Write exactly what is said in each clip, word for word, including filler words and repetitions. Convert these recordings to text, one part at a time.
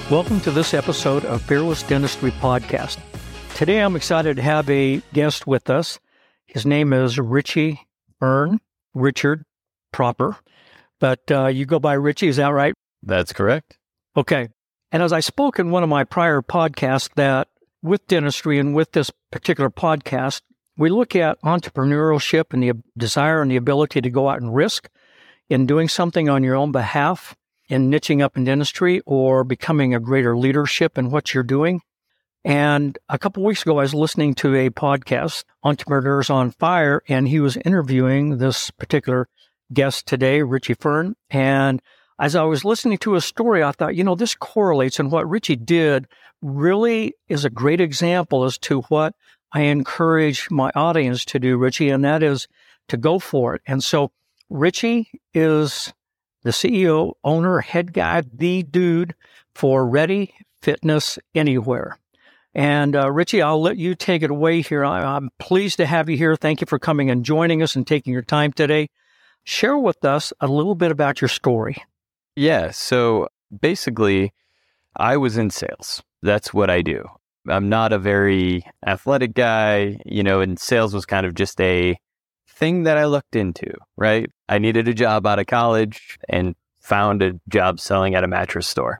Welcome to this episode of Fearless Dentistry Podcast. Today I'm excited to have a guest with us. His name is Richie Fern, Richard proper, but uh, you go by Richie, is that right? That's correct. Okay. And as I spoke in one of my prior podcasts, that with dentistry and with this particular podcast, we look at entrepreneurship and the desire and the ability to go out and risk in doing something on your own behalf, in niching up in dentistry or becoming a greater leadership in what you're doing. And a couple of weeks ago, I was listening to a podcast, Entrepreneurs on Fire, and he was interviewing this particular guest today, Richie Fern. And as I was listening to his story, I thought, you know, this correlates, and what Richie did really is a great example as to what I encourage my audience to do, Richie, and that is to go for it. And so Richie is the C E O, owner, head guy, the dude for Ready Fitness Anywhere. And uh, Richie, I'll let you take it away here. I, I'm pleased to have you here. Thank you for coming and joining us and taking your time today. Share with us a little bit about your story. Yeah, so basically, I was in sales. That's what I do. I'm not a very athletic guy, you know, and sales was kind of just a thing that I looked into, right? I needed a job out of college and found a job selling at a mattress store.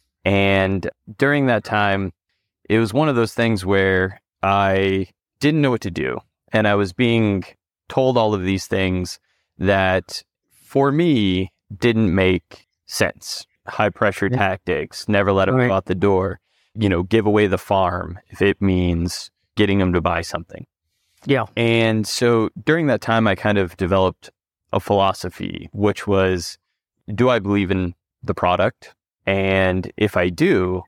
And during that time, it was one of those things where I didn't know what to do. And I was being told all of these things that for me didn't make sense. High pressure yeah. tactics, never let them right. go out the door, you know, give away the farm if it means getting them to buy something. Yeah. And so during that time, I kind of developed a philosophy, which was, do I believe in the product? And if I do,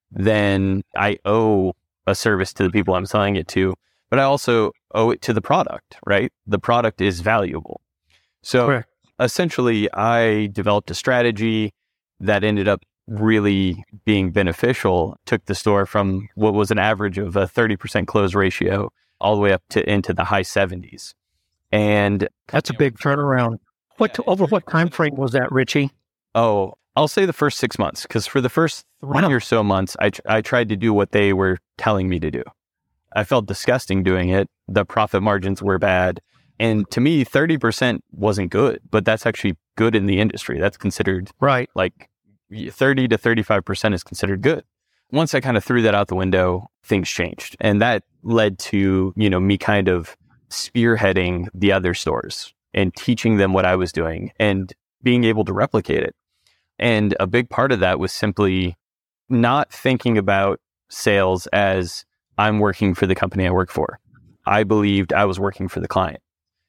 then I owe a service to the people I'm selling it to, but I also owe it to the product, right? The product is valuable. So Correct. Essentially, I developed a strategy that ended up really being beneficial, took the store from what was an average of a thirty percent close ratio all the way up to into the high seventies. And that's a big turnaround. What yeah, over what time frame was that, Richie? Oh, I'll say the first six months, because for the first three wow. or so months, I I tried to do what they were telling me to do. I felt disgusting doing it. The profit margins were bad. And to me, thirty percent wasn't good, but that's actually good in the industry. That's considered right. Like thirty to thirty-five percent is considered good. Once I kind of threw that out the window, things changed. And that led to, you know, me kind of spearheading the other stores and teaching them what I was doing and being able to replicate it. And a big part of that was simply not thinking about sales as I'm working for the company I work for. I believed I was working for the client.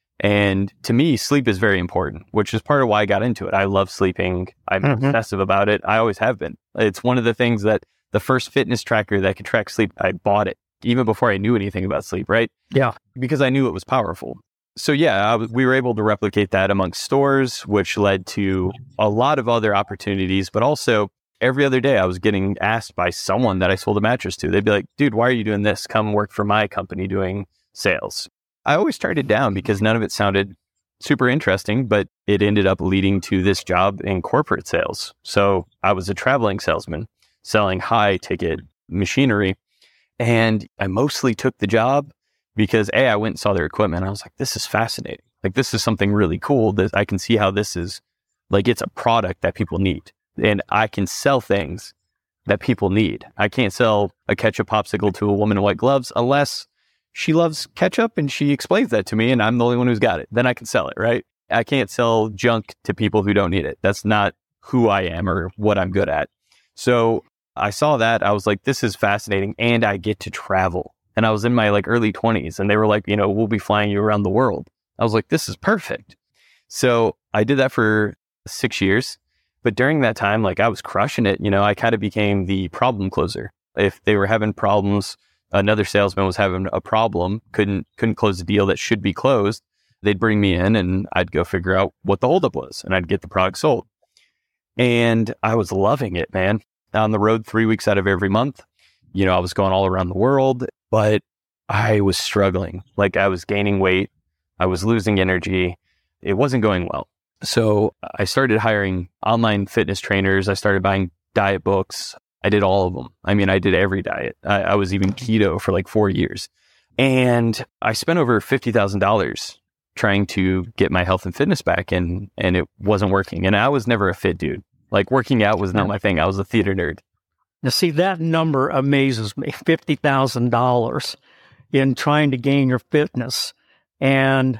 And to me, sleep is very important, which is part of why I got into it. I love sleeping. I'm mm-hmm. obsessive about it. I always have been. It's one of the things that the first fitness tracker that could track sleep, I bought it even before I knew anything about sleep, right? Yeah. Because I knew it was powerful. So yeah, I w- we were able to replicate that amongst stores, which led to a lot of other opportunities. But also every other day I was getting asked by someone that I sold a mattress to. They'd be like, dude, why are you doing this? Come work for my company doing sales. I always turned it down because none of it sounded super interesting, but it ended up leading to this job in corporate sales. So I was a traveling salesman selling high ticket machinery. And I mostly took the job because A, I went and saw their equipment. I was like, this is fascinating. Like, this is something really cool that I can see how this is like, it's a product that people need. And I can sell things that people need. I can't sell a ketchup popsicle to a woman in white gloves unless she loves ketchup and she explains that to me and I'm the only one who's got it. Then I can sell it, right? I can't sell junk to people who don't need it. That's not who I am or what I'm good at. So I saw that. I was like, this is fascinating. And I get to travel. And I was in my like early twenties and they were like, you know, we'll be flying you around the world. I was like, this is perfect. So I did that for six years. But during that time, like I was crushing it. You know, I kind of became the problem closer. If they were having problems, another salesman was having a problem, couldn't couldn't close a deal that should be closed, they'd bring me in and I'd go figure out what the holdup was and I'd get the product sold. And I was loving it, man. On the road three weeks out of every month. You know, I was going all around the world, but I was struggling. Like I was gaining weight. I was losing energy. It wasn't going well. So I started hiring online fitness trainers. I started buying diet books. I did all of them. I mean, I did every diet. I, I was even keto for like four years. And I spent over fifty thousand dollars trying to get my health and fitness back, and, and it wasn't working. And I was never a fit dude. Like, working out was not my thing. I was a theater nerd. Now, see, that number amazes me, fifty thousand dollars in trying to gain your fitness, and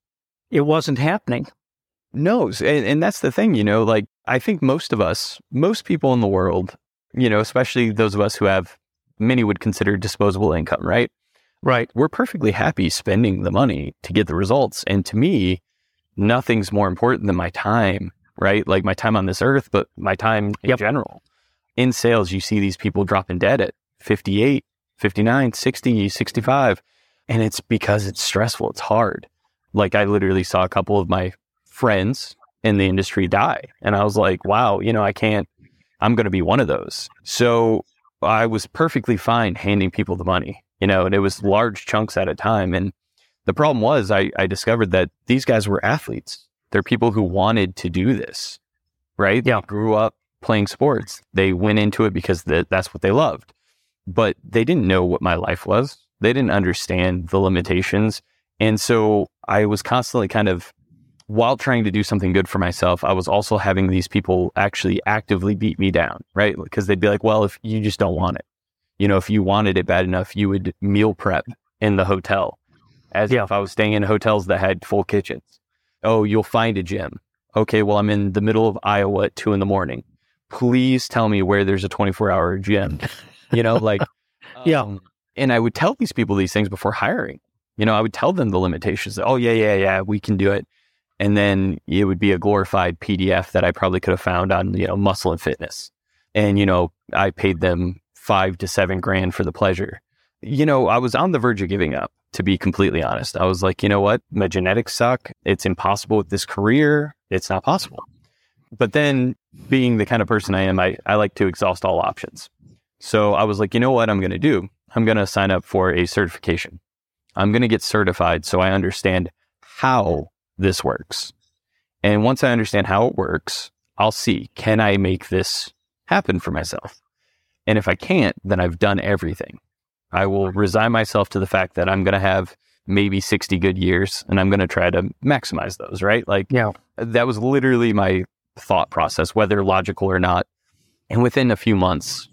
it wasn't happening. No, and, and that's the thing, you know, like, I think most of us, most people in the world, you know, especially those of us who have, many would consider disposable income, right? Right. We're perfectly happy spending the money to get the results. And to me, nothing's more important than my time, right? Like my time on this earth, but my time in yep. general. In sales, you see these people dropping dead at fifty-eight, fifty-nine, sixty, sixty-five. And it's because it's stressful. It's hard. Like, I literally saw a couple of my friends in the industry die. And I was like, wow, you know, I can't, I'm going to be one of those. So I was perfectly fine handing people the money, you know, and it was large chunks at a time. And the problem was I, I discovered that these guys were athletes. They're people who wanted to do this, right? Yeah. They grew up playing sports. They went into it because th- that's what they loved. But they didn't know what my life was. They didn't understand the limitations. And so I was constantly kind of, while trying to do something good for myself, I was also having these people actually actively beat me down, right? Because they'd be like, well, if you just don't want it, you know, if you wanted it bad enough, you would meal prep in the hotel, as yeah. if I was staying in hotels that had full kitchens. Oh, you'll find a gym. Okay, well, I'm in the middle of Iowa at two in the morning. Please tell me where there's a twenty-four hour gym, you know, like, yeah. Um, and I would tell these people these things before hiring. You know, I would tell them the limitations. Oh, yeah, yeah, yeah, we can do it. And then it would be a glorified P D F that I probably could have found on, you know, Muscle and Fitness. And, you know, I paid them five to seven grand for the pleasure. You know, I was on the verge of giving up, to be completely honest. I was like, you know what? My genetics suck. It's impossible with this career. It's not possible. But then, being the kind of person I am, I, I like to exhaust all options. So I was like, you know what I'm going to do? I'm going to sign up for a certification. I'm going to get certified so I understand how this works. And once I understand how it works, I'll see, can I make this happen for myself? And if I can't, then I've done everything. I will resign myself to the fact that I'm going to have maybe sixty good years and I'm going to try to maximize those, right? Like, yeah. that was literally my thought process, whether logical or not. And within a few months,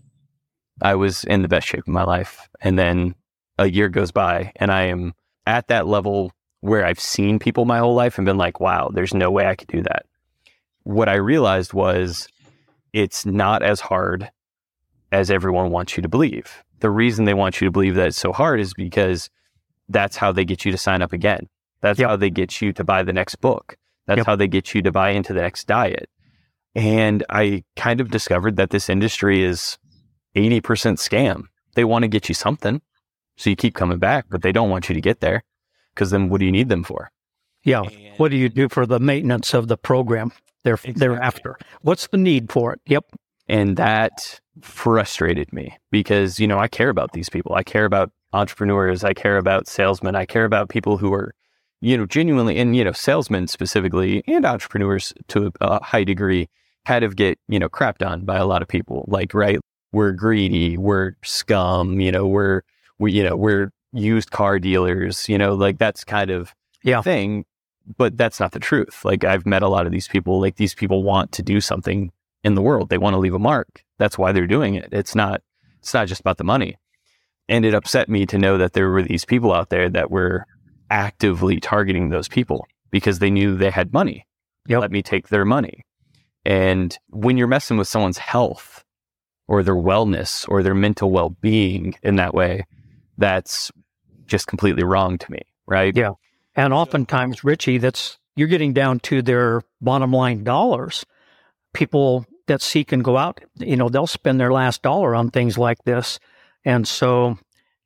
I was in the best shape of my life. And then a year goes by and I am at that level where I've seen people my whole life and been like, wow, there's no way I could do that. What I realized was it's not as hard as everyone wants you to believe. The reason they want you to believe that it's so hard is because that's how they get you to sign up again. That's yep. how they get you to buy the next book. That's yep. how they get you to buy into the next diet. And I kind of discovered that this industry is eighty percent scam. They want to get you something, so you keep coming back, but they don't want you to get there, because then what do you need them for? Yeah. And what do you do for the maintenance of the program they're, exactly. thereafter? What's the need for it? Yep. And that frustrated me because, you know, I care about these people. I care about entrepreneurs. I care about salesmen. I care about people who are, you know, genuinely, and, you know, salesmen specifically and entrepreneurs to a high degree kind of get, you know, crapped on by a lot of people. Like, right, we're greedy, we're scum, you know, we're, we, you know, we're used car dealers, you know, like that's kind of yeah. thing, but that's not the truth. Like, I've met a lot of these people, like these people want to do something in the world. They want to leave a mark. That's why they're doing it. It's not, it's not just about the money. And it upset me to know that there were these people out there that were actively targeting those people because they knew they had money. Yep. Let me take their money. And when you're messing with someone's health or their wellness or their mental well-being in that way, that's just completely wrong to me, right? Yeah. And oftentimes, Richie, that's, you're getting down to their bottom line dollars. People that seek and go out, you know, they'll spend their last dollar on things like this. And so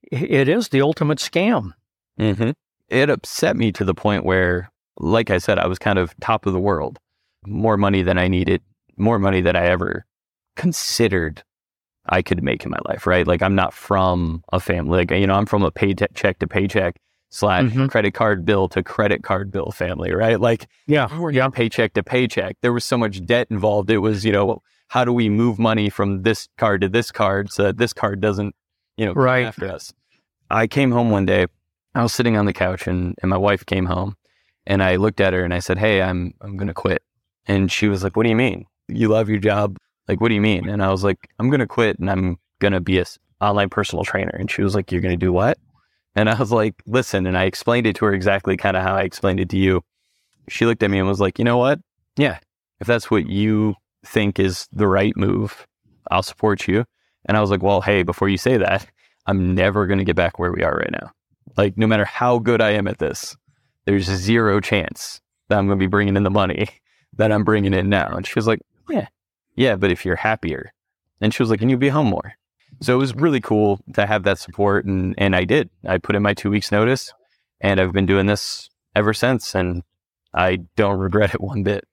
it is the ultimate scam. Mm-hmm. It upset me to the point where, like I said, I was kind of top of the world, more money than I needed, more money than I ever considered I could make in my life, right? Like, I'm not from a family, like, you know, I'm from a paycheck to paycheck slash mm-hmm. credit card bill to credit card bill family, right? Like, yeah, we were yeah. paycheck to paycheck. There was so much debt involved. It was, you know, how do we move money from this card to this card so that this card doesn't, you know, right. come after us. I came home one day, I was sitting on the couch and, and my wife came home and I looked at her and I said, hey, I'm, I'm going to quit. And she was like, what do you mean? You love your job? Like, what do you mean? And I was like, I'm going to quit and I'm going to be a online personal trainer. And she was like, you're going to do what? And I was like, listen, and I explained it to her exactly kind of how I explained it to you. She looked at me and was like, you know what? Yeah, if that's what you think is the right move, I'll support you. And I was like, well, hey, before you say that, I'm never going to get back where we are right now. Like, no matter how good I am at this, there's zero chance that I'm going to be bringing in the money that I'm bringing in now. And she was like, yeah, yeah, but if you're happier. And she was like, and you'll be home more. So it was really cool to have that support. And, and I did. I put in my two weeks notice and I've been doing this ever since. And I don't regret it one bit.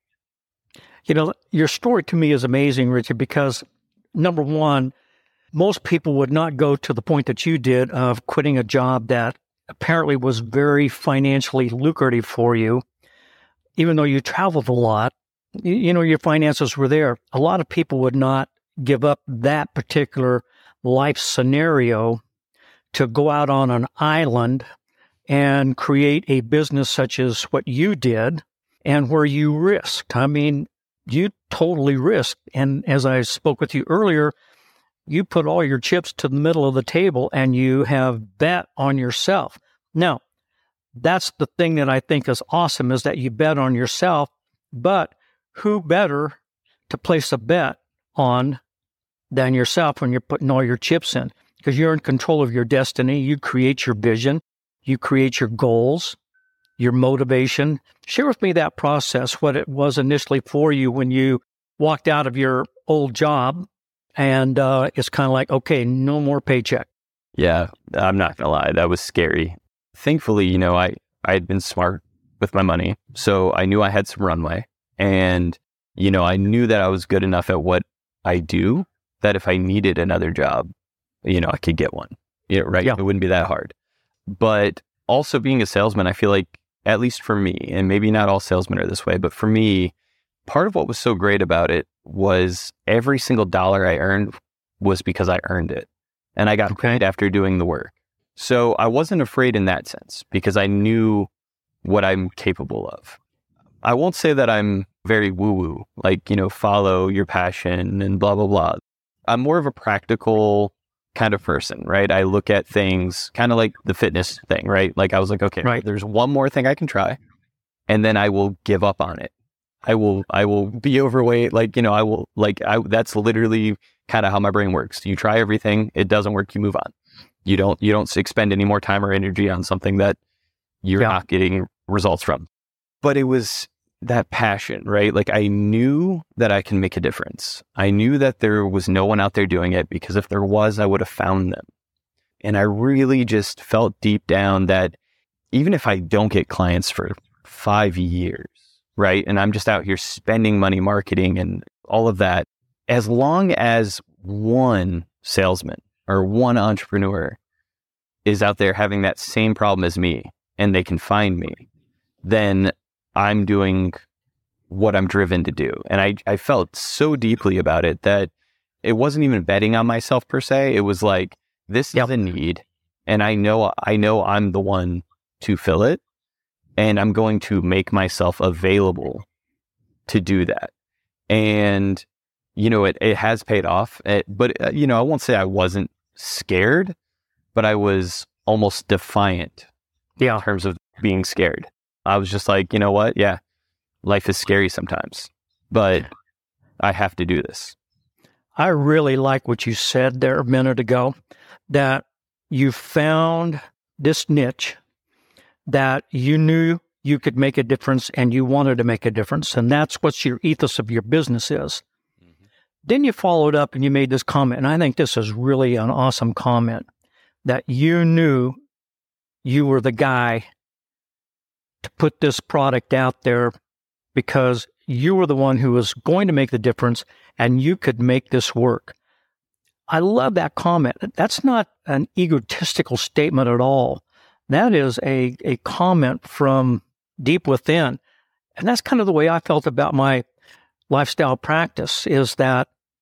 You know, your story to me is amazing, Richard, because number one, most people would not go to the point that you did of quitting a job that apparently was very financially lucrative for you. Even though you traveled a lot, you, you know, your finances were there. A lot of people would not give up that particular life scenario to go out on an island and create a business such as what you did and where you risked. I mean, you totally risked. And as I spoke with you earlier, you put all your chips to the middle of the table and you have bet on yourself. Now, that's the thing that I think is awesome is that you bet on yourself, but who better to place a bet on than yourself when you're putting all your chips in? Because you're in control of your destiny. You create your vision. You create your goals, your motivation. Share with me that process, what it was initially for you when you walked out of your old job and uh, it's kind of like, okay, no more paycheck. Yeah, I'm not going to lie. That was scary. Thankfully, you know, I, I had been smart with my money. So I knew I had some runway and, you know, I knew that I was good enough at what I do that if I needed another job, you know, I could get one. Yeah, right. Yeah. It wouldn't be that hard. But also being a salesman, I feel like, at least for me, and maybe not all salesmen are this way, but for me, part of what was so great about it was every single dollar I earned was because I earned it. And I got okay. paid after doing the work. So I wasn't afraid in that sense because I knew what I'm capable of. I won't say that I'm very woo-woo, like, you know, follow your passion and blah, blah, blah. I'm more of a practical kind of person, right? I look at things kind of like the fitness thing, right? Like I was like, okay, right. there's one more thing I can try and then I will give up on it. I will, I will be overweight. Like, you know, I will like, I, that's literally kind of how my brain works. You try everything. It doesn't work. You move on. You don't, you don't expend any more time or energy on something that you're yeah. not getting results from. But it was that passion, right? Like I knew that I can make a difference. I knew that there was no one out there doing it because if there was, I would have found them. And I really just felt deep down that even if I don't get clients for five years, right? And I'm just out here spending money marketing and all of that, as long as one salesman or one entrepreneur is out there having that same problem as me and they can find me, then I'm doing what I'm driven to do. And I, I felt so deeply about it that it wasn't even betting on myself per se. It was like, this yep. is a need. And I know, I know I'm the one to fill it. And I'm going to make myself available to do that. And, you know, it, it has paid off. It, but, uh, you know, I won't say I wasn't scared, but I was almost defiant yeah. in terms of being scared. I was just like, you know what? Yeah, life is scary sometimes, but I have to do this. I really like what you said there a minute ago, that you found this niche that you knew you could make a difference and you wanted to make a difference. And that's what your ethos of your business is. Mm-hmm. Then you followed up and you made this comment. And I think this is really an awesome comment, that you knew you were the guy to put this product out there because you were the one who was going to make the difference and you could make this work. I love that comment. That's not an egotistical statement at all. That is a, a comment from deep within. And that's kind of the way I felt about my lifestyle practice, is that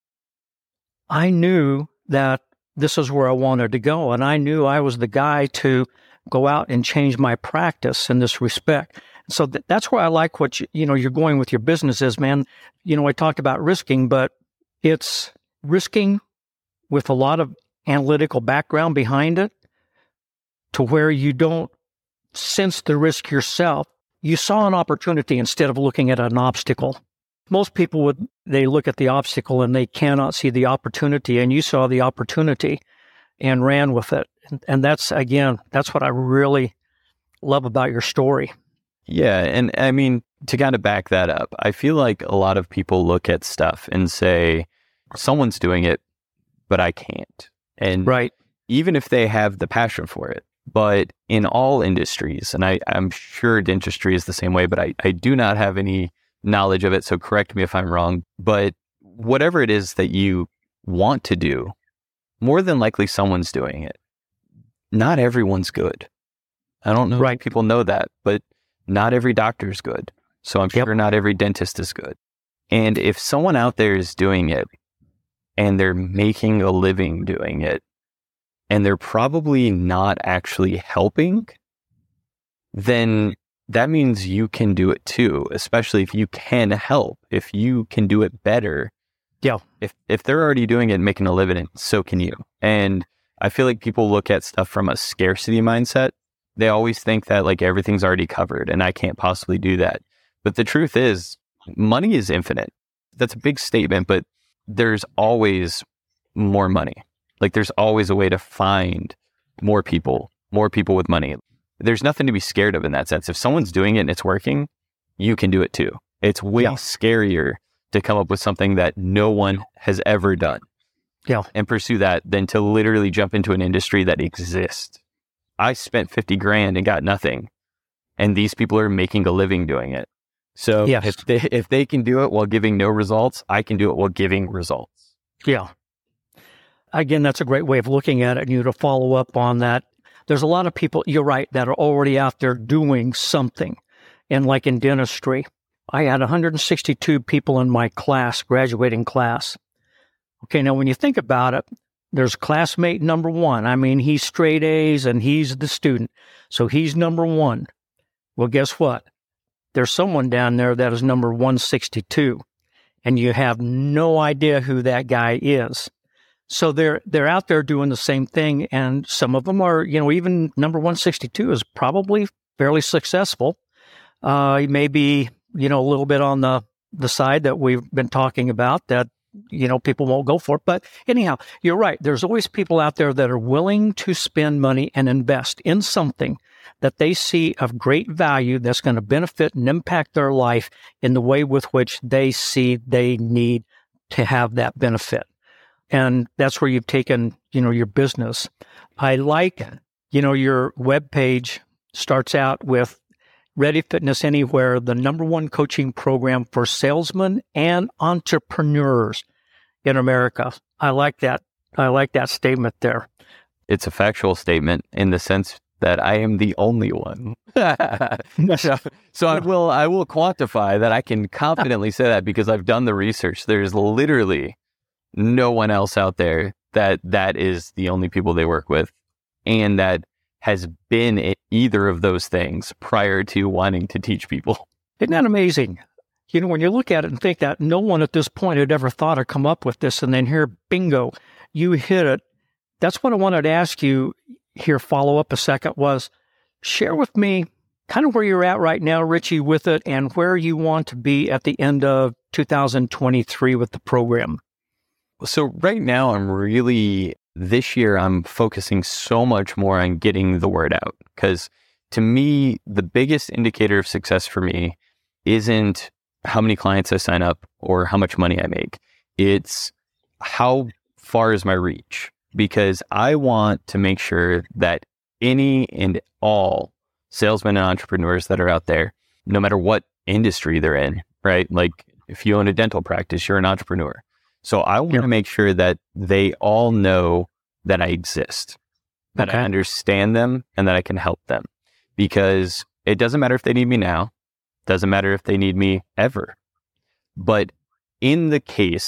I knew that this is where I wanted to go. And I knew I was the guy to go out and change my practice in this respect. So th- that's where I like what you, you know, you're going with your businesses, man. You know, I talked about risking, but it's risking with a lot of analytical background behind it to where you don't sense the risk yourself. You saw an opportunity instead of looking at an obstacle. Most people would, they look at the obstacle and they cannot see the opportunity, and you saw the opportunity and ran with it. And, and that's, again, that's what I really love about your story. Yeah. And I mean, to kind of back that up, I feel like a lot of people look at stuff and say, someone's doing it, but I can't. And right. Even if they have the passion for it, but in all industries, and I, I'm sure dentistry is the same way, but I, I do not have any knowledge of it, so correct me if I'm wrong. But whatever it is that you want to do, more than likely someone's doing it. Not everyone's good. I don't know right. if people know that, but not every doctor is good. So I'm yep. sure not every dentist is good. And if someone out there is doing it and they're making a living doing it, and they're probably not actually helping, then that means you can do it too, especially if you can help, if you can do it better. Yeah. If if they're already doing it and making a living, so can you. And I feel like people look at stuff from a scarcity mindset. They always think that like everything's already covered and I can't possibly do that. But the truth is, money is infinite. That's a big statement, but there's always more money. Like there's always a way to find more people, more people with money. There's nothing to be scared of in that sense. If someone's doing it and it's working, you can do it too. It's way yeah. scarier to come up with something that no one has ever done. Yeah. And pursue that than to literally jump into an industry that exists. I spent fifty grand and got nothing. And these people are making a living doing it. So yes. if they, if they can do it while giving no results, I can do it while giving results. Yeah. Again, that's a great way of looking at it. And you to follow up on that. There's a lot of people, you're right, that are already out there doing something. And like in dentistry, I had one hundred sixty-two people in my class, graduating class. Okay, now when you think about it, there's classmate number one. I mean, he's straight A's and he's the student. So he's number one. Well, guess what? There's someone down there that is number one sixty-two. And you have no idea who that guy is. So they're they're out there doing the same thing, and some of them are, you know, even number one sixty-two is probably fairly successful. Uh, he may be, you know, a little bit on the, the side that we've been talking about that, you know, people won't go for it. But anyhow, you're right. There's always people out there that are willing to spend money and invest in something that they see of great value that's going to benefit and impact their life in the way with which they see they need to have that benefit. And that's where you've taken, you know, your business. I like, you know, your webpage starts out with Ready Fitness Anywhere, the number one coaching program for salesmen and entrepreneurs in America. I like that. I like that statement there. It's a factual statement in the sense that I am the only one. so, so I will, I will quantify that. I can confidently say that because I've done the research. There's literally no one else out there that that is the only people they work with and that has been in either of those things prior to wanting to teach people. Isn't that amazing? You know, when you look at it and think that no one at this point had ever thought or come up with this, and then here, bingo, you hit it. That's what I wanted to ask you here, follow up a second, was share with me kind of where you're at right now, Richie, with it, and where you want to be at the end of two thousand twenty-three with the program. So right now, I'm really, this year, I'm focusing so much more on getting the word out. Because to me, the biggest indicator of success for me isn't how many clients I sign up or how much money I make. It's how far is my reach? Because I want to make sure that any and all salesmen and entrepreneurs that are out there, no matter what industry they're in, right? Like if you own a dental practice, you're an entrepreneur. So I want yeah. to make sure that they all know that I exist, that okay. I understand them and that I can help them, because it doesn't matter if they need me now, doesn't matter if they need me ever. But in the case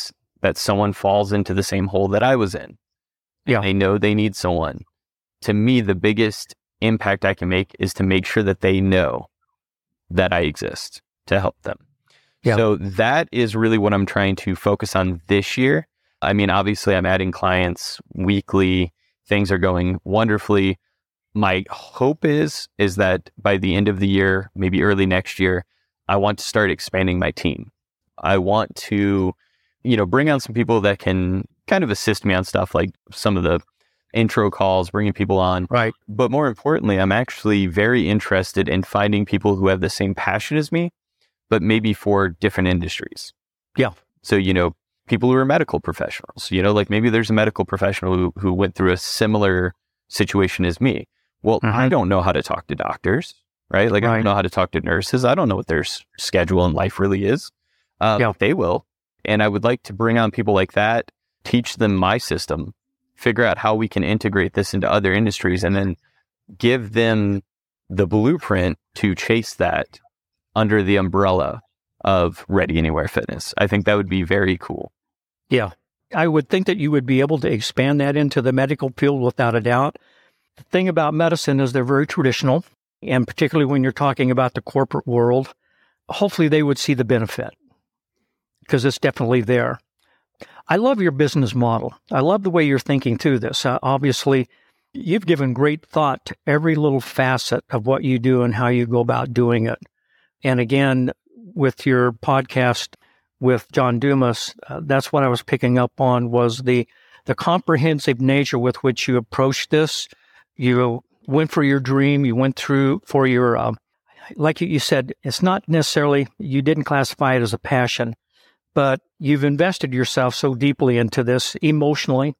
that someone falls into the same hole that I was in. Yeah. They know they need someone. To me, the biggest impact I can make is to make sure that they know that I exist to help them. Yeah. So that is really what I'm trying to focus on this year. I mean, obviously, I'm adding clients weekly. Things are going wonderfully. My hope is, is that by the end of the year, maybe early next year, I want to start expanding my team. I want to, you know, bring on some people that can kind of assist me on stuff like some of the intro calls, bringing people on. Right. But more importantly, I'm actually very interested in finding people who have the same passion as me, but maybe for different industries. Yeah. So, you know, people who are medical professionals, you know, like maybe there's a medical professional who, who went through a similar situation as me. Well, mm-hmm. I don't know how to talk to doctors, right? Like right. I don't know how to talk to nurses. I don't know what their s- schedule in life really is. Uh, yeah. They will. And I would like to bring on people like that, teach them my system, figure out how we can integrate this into other industries, and then give them the blueprint to chase that under the umbrella of Ready Anywhere Fitness. I think that would be very cool. Yeah. I would think that you would be able to expand that into the medical field without a doubt. The thing about medicine is they're very traditional, and particularly when you're talking about the corporate world, hopefully they would see the benefit because it's definitely there. I love your business model. I love the way you're thinking through this. Uh, obviously, you've given great thought to every little facet of what you do and how you go about doing it. And again, with your podcast with John Dumas, uh, that's what I was picking up on was the the comprehensive nature with which you approached this. You went for your dream. You went through for your, um, like you said, it's not necessarily, you didn't classify it as a passion, but you've invested yourself so deeply into this emotionally.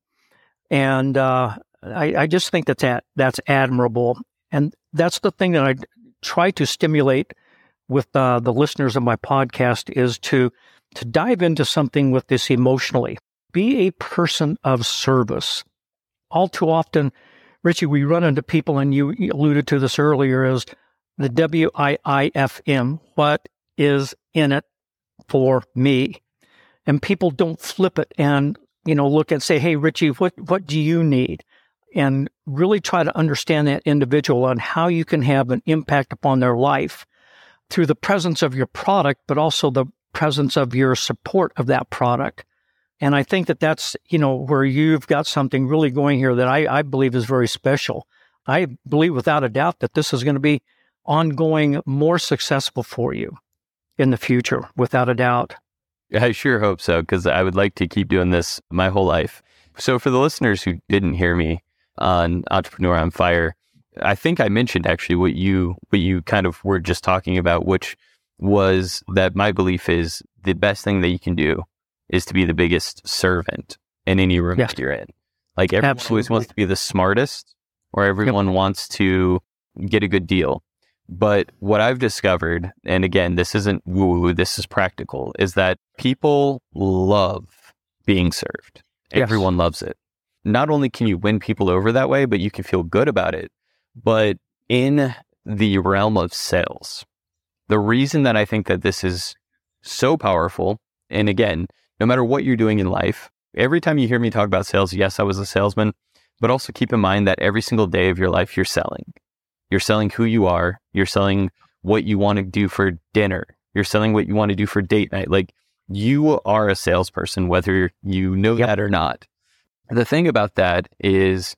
And uh, I, I just think that, that that's admirable. And that's the thing that I try to stimulate with uh, the listeners of my podcast is to to dive into something with this emotionally. Be a person of service. All too often, Richie, we run into people, and you alluded to this earlier, is the W I I F M. What is in it for me? And people don't flip it and, you know, look and say, hey, Richie, what, what do you need? And really try to understand that individual and how you can have an impact upon their life through the presence of your product, but also the presence of your support of that product. And I think that that's, you know, where you've got something really going here that I, I believe is very special. I believe without a doubt that this is going to be ongoing, more successful for you in the future, without a doubt. I sure hope so, because I would like to keep doing this my whole life. So for the listeners who didn't hear me on Entrepreneur on Fire, I think I mentioned actually what you what you kind of were just talking about, which was that my belief is the best thing that you can do is to be the biggest servant in any room yes. that you're in. Like everyone Absolutely. always wants to be the smartest, or everyone yep. wants to get a good deal. But what I've discovered, and again, this isn't woo-woo, this is practical, is that people love being served. Yes. Everyone loves it. Not only can you win people over that way, but you can feel good about it. But in the realm of sales, the reason that I think that this is so powerful, and again, no matter what you're doing in life, every time you hear me talk about sales, yes, I was a salesman, but also keep in mind that every single day of your life, you're selling. You're selling who you are. You're selling what you want to do for dinner. You're selling what you want to do for date night. Like, you are a salesperson, whether you know yep. that or not. The thing about that is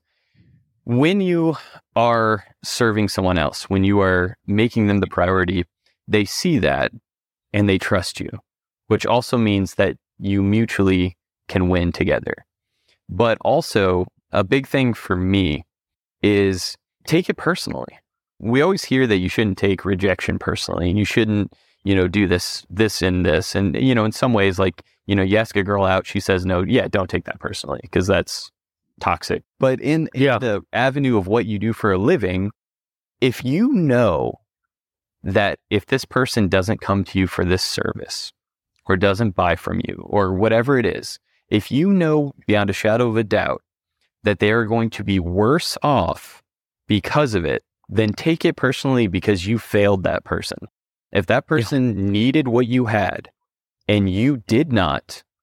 when you are serving someone else, when you are making them the priority, they see that and they trust you, which also means that you mutually can win together. But also, a big thing for me is take it personally. We always hear that you shouldn't take rejection personally, and you shouldn't, you know, do this, this, and this. And, you know, in some ways, like, you know, you ask a girl out, she says no. Yeah, don't take that personally, because that's toxic. But in, in yeah. the avenue of what you do for a living, if you know that if this person doesn't come to you for this service, or doesn't buy from you, or whatever it is, if you know beyond a shadow of a doubt that they are going to be worse off because of it, then take it personally, because you failed that person. If that person yeah. needed what you had and you did not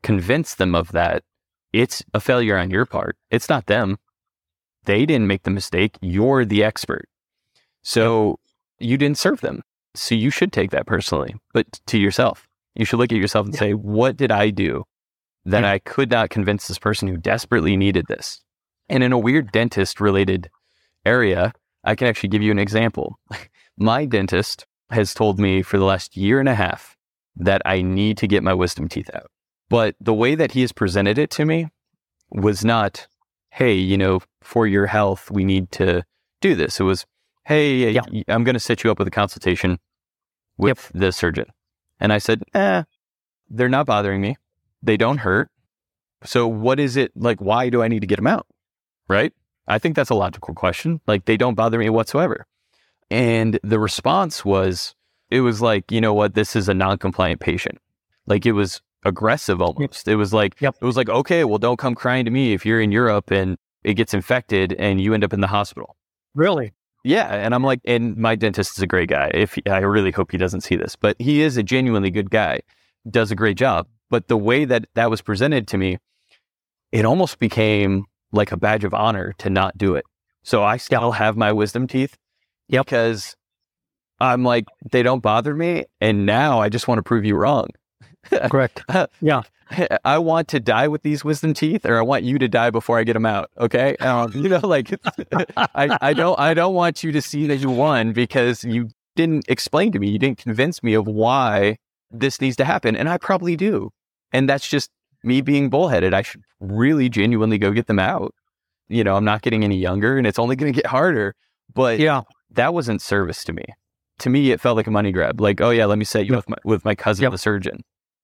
convince them of that, it's a failure on your part. It's not them. They didn't make the mistake. You're the expert. So you didn't serve them. So you should take that personally, but to yourself. You should look at yourself and yeah. say, what did I do that yeah. I could not convince this person who desperately needed this? And in a weird dentist related area, I can actually give you an example. My dentist has told me for the last year and a half that I need to get my wisdom teeth out. But the way that he has presented it to me was not, hey, you know, for your health, we need to do this. It was, hey, yeah. I'm going to set you up with a consultation with yep. the surgeon. And I said, eh, they're not bothering me. They don't hurt. So what is it, like, why do I need to get them out? Right? I think that's a logical question. Like, they don't bother me whatsoever. And the response was, it was like, you know what, this is a non-compliant patient. Like, it was aggressive almost. Yep. It was like, yep. it was like, okay, well, don't come crying to me if you're in Europe and it gets infected and you end up in the hospital. Really? Yeah. And I'm like, and my dentist is a great guy. If I really hope he doesn't see this, but he is a genuinely good guy, does a great job. But the way that that was presented to me, it almost became like a badge of honor to not do it. So I still yep. have my wisdom teeth yep. because I'm like, they don't bother me. And now I just want to prove you wrong. Correct. Yeah. I want to die with these wisdom teeth, or I want you to die before I get them out. Okay. Um, you know, like I, I don't, I don't want you to see that you won because you didn't explain to me. You didn't convince me of why this needs to happen. And I probably do. And that's just me being bullheaded. I should really genuinely go get them out. You know, I'm not getting any younger and it's only going to get harder, but yeah, that wasn't service to me. To me, it felt like a money grab. Like, oh yeah, let me set you yep. with my, with my cousin, yep. the surgeon.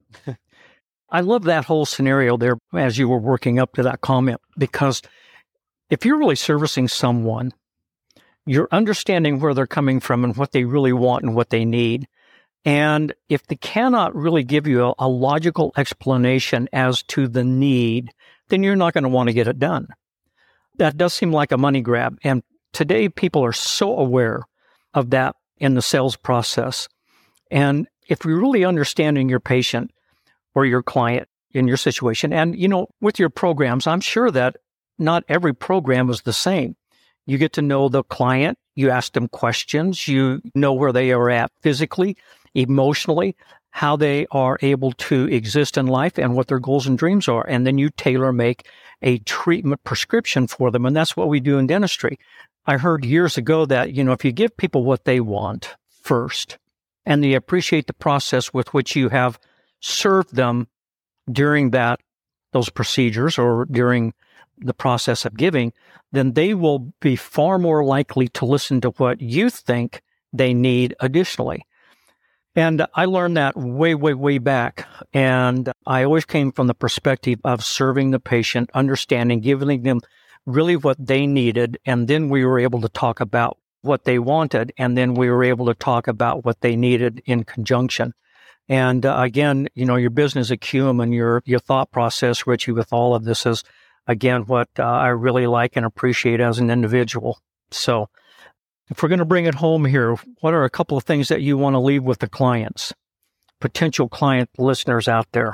I love that whole scenario there as you were working up to that comment, because if you're really servicing someone, you're understanding where they're coming from and what they really want and what they need. And if they cannot really give you a, a logical explanation as to the need, then you're not going to want to get it done. That does seem like a money grab. And today people are so aware of that in the sales process. And if you're really understanding your patient or your client in your situation, and, you know, with your programs, I'm sure that not every program is the same. You get to know the client, you ask them questions, you know where they are at physically, emotionally, how they are able to exist in life and what their goals and dreams are. And then you tailor make a treatment prescription for them. And that's what we do in dentistry. I heard years ago that, you know, if you give people what they want first and they appreciate the process with which you have served them during that, those procedures or during the process of giving, then they will be far more likely to listen to what you think they need additionally. And I learned that way, way, way back. And I always came from the perspective of serving the patient, understanding, giving them really what they needed. And then we were able to talk about what they wanted. And then we were able to talk about what they needed in conjunction. And uh, again, you know, your business acumen and your, your thought process, Richie, with all of this is, again, what uh, I really like and appreciate as an individual. So if we're going to bring it home here, what are a couple of things that you want to leave with the clients, potential client listeners out there?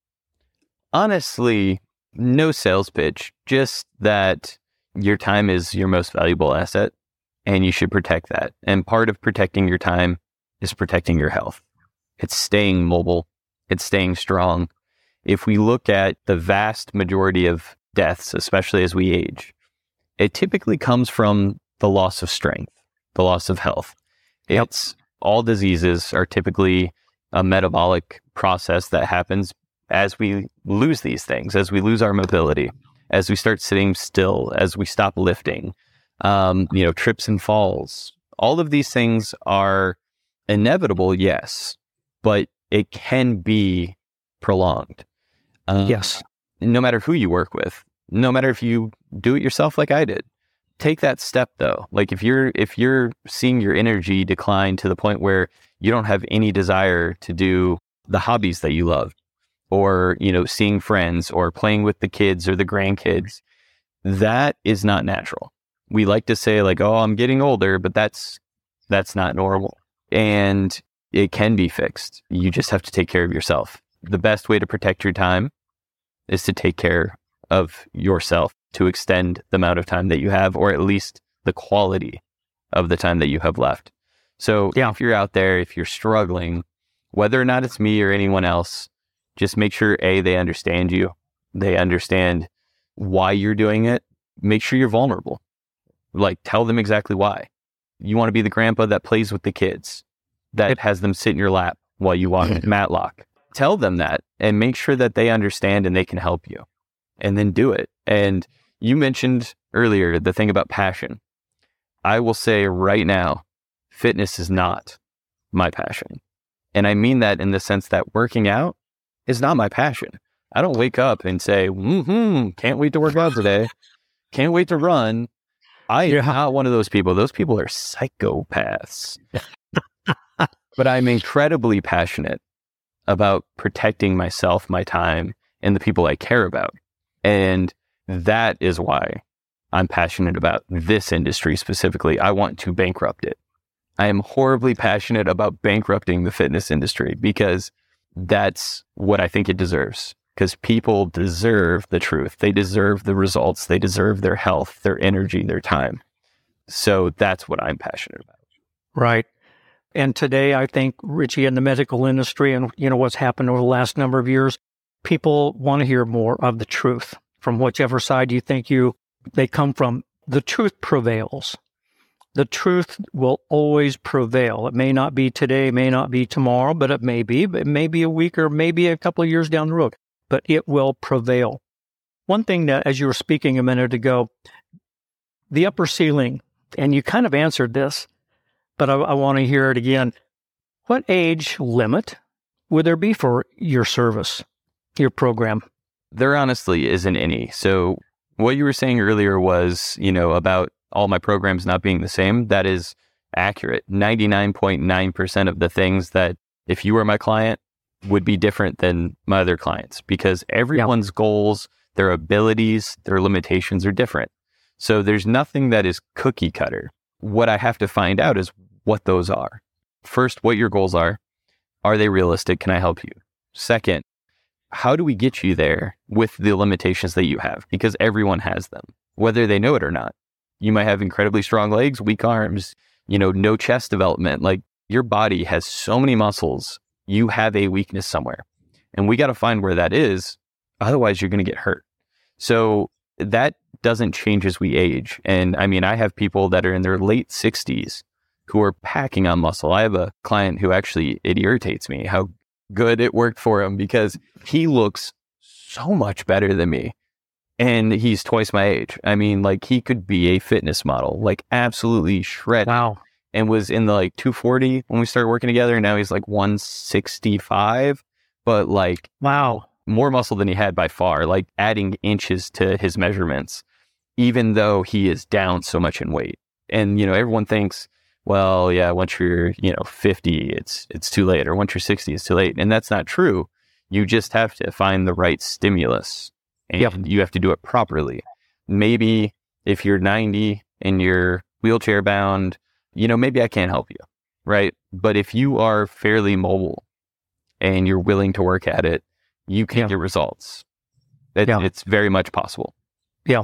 Honestly, no sales pitch, just that your time is your most valuable asset and you should protect that. And part of protecting your time is protecting your health. It's staying mobile. It's staying strong. If we look at the vast majority of deaths, especially as we age, it typically comes from the loss of strength, the loss of health. It's all diseases are typically a metabolic process that happens as we lose these things, as we lose our mobility, as we start sitting still, as we stop lifting, um, you know, trips and falls. All of these things are inevitable, yes, but it can be prolonged. Um, yes. No matter who you work with, no matter if you do it yourself like I did. Take that step though. Like if you're if you're seeing your energy decline to the point where you don't have any desire to do the hobbies that you love, or, you know, seeing friends or playing with the kids or the grandkids, that is not natural. We like to say like, oh, I'm getting older, but that's that's not normal. And it can be fixed. You just have to take care of yourself. The best way to protect your time is to take care of yourself, to extend the amount of time that you have, or at least the quality of the time that you have left. So yeah. if you're out there, if you're struggling, whether or not it's me or anyone else, just make sure, A, they understand you. They understand why you're doing it. Make sure you're vulnerable. Like, tell them exactly why. You want to be the grandpa that plays with the kids, that it has them sit in your lap while you walk Matlock. Tell them that and make sure that they understand and they can help you, and then do it. And you mentioned earlier the thing about passion. I will say right now, fitness is not my passion. And I mean that in the sense that working out is not my passion. I don't wake up and say, mm-hmm, can't wait to work out today. Can't wait to run. I am yeah. not one of those people. Those people are psychopaths. But I'm incredibly passionate about protecting myself, my time, and the people I care about. And that is why I'm passionate about this industry specifically. I want to bankrupt it. I am horribly passionate about bankrupting the fitness industry because that's what I think it deserves. Because people deserve the truth. They deserve the results. They deserve their health, their energy, their time. So that's what I'm passionate about. Right. And today, I think, Richie, in the medical industry and, you know, what's happened over the last number of years, people want to hear more of the truth from whichever side you think you they come from. The truth prevails. The truth will always prevail. It may not be today, may not be tomorrow, but it may be. It may be a week or maybe a couple of years down the road, but it will prevail. One thing that, as you were speaking a minute ago, the upper ceiling, and you kind of answered this, but I, I want to hear it again. What age limit would there be for your service, your program? There honestly isn't any. So what you were saying earlier was, you know, about all my programs not being the same. That is accurate. ninety-nine point nine percent of the things that, if you were my client, would be different than my other clients, because everyone's yeah. goals, their abilities, their limitations are different. So there's nothing that is cookie cutter. What I have to find out is what those are. First, what your goals are. Are they realistic? Can I help you? Second, how do we get you there with the limitations that you have? Because everyone has them, whether they know it or not. You might have incredibly strong legs, weak arms, you know, no chest development. Like, your body has so many muscles. You have a weakness somewhere, and we got to find where that is. Otherwise, you're going to get hurt. So that doesn't change as we age. And I mean, I have people that are in their late sixties who are packing on muscle. I have a client who actually, it irritates me how good it worked for him, because he looks so much better than me. And he's twice my age. I mean, like, he could be a fitness model, like absolutely shredded. Wow. And was in the like two forty when we started working together. And now he's like one sixty-five, but like, wow, more muscle than he had by far, like adding inches to his measurements, even though he is down so much in weight. And, you know, everyone thinks, well, yeah, once you're, you know, fifty, it's, it's too late. Or once you're sixty, it's too late. And that's not true. You just have to find the right stimulus, and yep. you have to do it properly. Maybe if you're ninety and you're wheelchair bound, you know, maybe I can't help you, right? But if you are fairly mobile and you're willing to work at it, you can yeah. get results. It, yeah. It's very much possible. Yeah.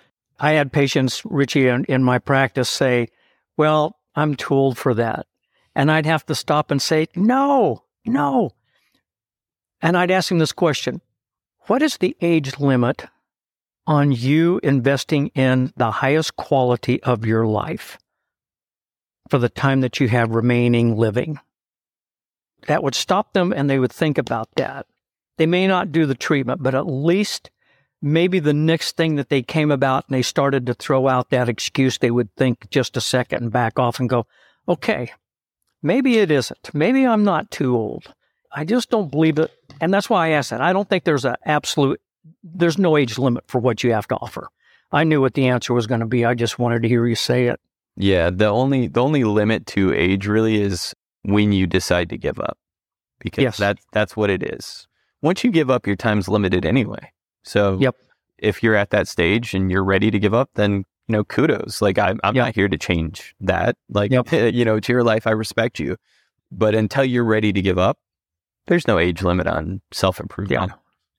I had patients, Richie, in, in my practice say, well, I'm too old for that. And I'd have to stop and say, no, no. And I'd ask him this question: what is the age limit on you investing in the highest quality of your life for the time that you have remaining living? That would stop them, and they would think about that. They may not do the treatment, but at least maybe the next thing that they came about and they started to throw out that excuse, they would think just a second and back off and go, okay, maybe it isn't. Maybe I'm not too old. I just don't believe it. And that's why I asked that. I don't think there's an absolute, there's no age limit for what you have to offer. I knew what the answer was going to be. I just wanted to hear you say it. Yeah, the only the only limit to age really is when you decide to give up, because yes. that's that's what it is. Once you give up, your time's limited anyway. So yep. if you're at that stage and you're ready to give up, then, you know, kudos. Like, I'm I'm yep. not here to change that. Like, yep. you know, to your life, I respect you. But until you're ready to give up, there's no age limit on self-improvement. Yeah.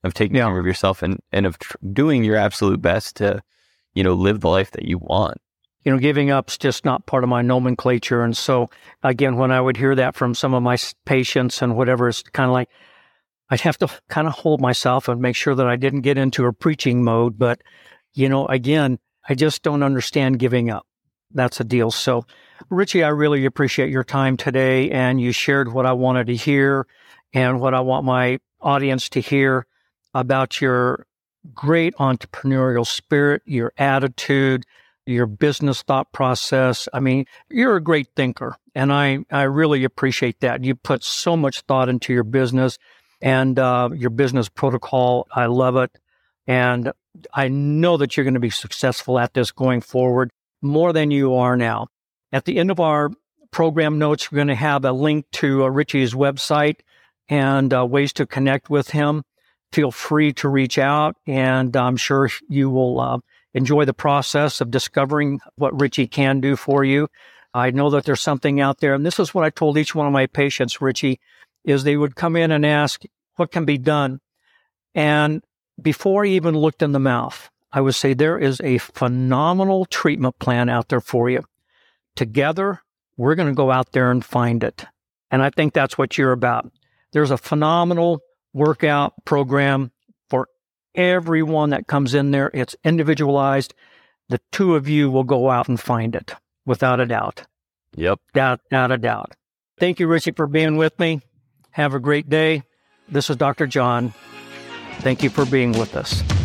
of taking Yeah. care of yourself and, and of tr- doing your absolute best to, you know, live the life that you want. You know, giving up's just not part of my nomenclature. And so, again, when I would hear that from some of my s- patients and whatever, it's kind of like, I'd have to kind of hold myself and make sure that I didn't get into a preaching mode. But, you know, again, I just don't understand giving up. That's a deal. So, Richie, I really appreciate your time today, and you shared what I wanted to hear and what I want my audience to hear about your great entrepreneurial spirit, your attitude, your business thought process. I mean, you're a great thinker, and I, I really appreciate that. You put so much thought into your business and uh, your business protocol. I love it. And I know that you're going to be successful at this going forward more than you are now. At the end of our program notes, we're going to have a link to uh, Richie's website and uh, ways to connect with him. Feel free to reach out, and I'm sure you will uh, enjoy the process of discovering what Richie can do for you. I know that there's something out there, and this is what I told each one of my patients, Richie, is they would come in and ask, what can be done? And before I even looked in the mouth, I would say, there is a phenomenal treatment plan out there for you. Together, we're going to go out there and find it. And I think that's what you're about. There's a phenomenal workout program for everyone that comes in there. It's individualized. The two of you will go out and find it, without a doubt. Yep. Without, without a doubt. Thank you, Richie, for being with me. Have a great day. This is Doctor John. Thank you for being with us.